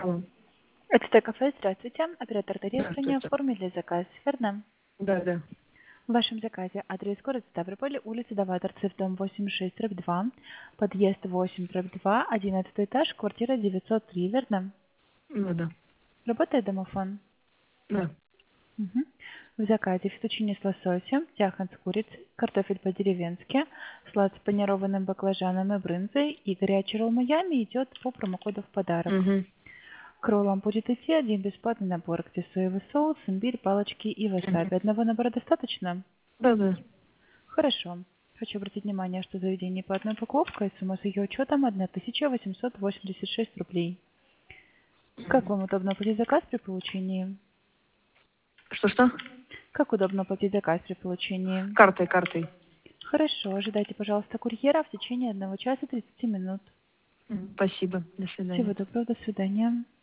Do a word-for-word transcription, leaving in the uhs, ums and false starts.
Алло. Это Т-кафе, здравствуйте. Оператор тарифования Здравствуйте. оформили заказ, верно? Да, да. В вашем заказе адрес город Ставрополь, улица Даваторцев, дом восемь шесть два, подъезд восемь два, одиннадцатый этаж, квартира девятьсот три, верно? Ну да. Работает домофон? Да. Мгм. В заказе фетучини с лососем, тяхан с курицей, картофель по-деревенски, салат с панированным баклажаном и брынзой и горячий ролл Майами идет по промокоду в подарок. Угу. К роллам будет идти один бесплатный набор, где соевый соус, имбирь, палочки и Угу. васаби. Одного набора достаточно? Да, да. Хорошо. Хочу обратить внимание, что заведение по одной упаковке, сумма с ее учетом тысяча восемьсот восемьдесят шесть рублей. Как вам удобно оплатить заказ при получении? Что-что? Как удобно оплатить заказ при получении? Картой, картой. Хорошо. Ожидайте, пожалуйста, курьера в течение одного часа тридцати минут. М, Спасибо. До Всего свидания. доброго. До свидания.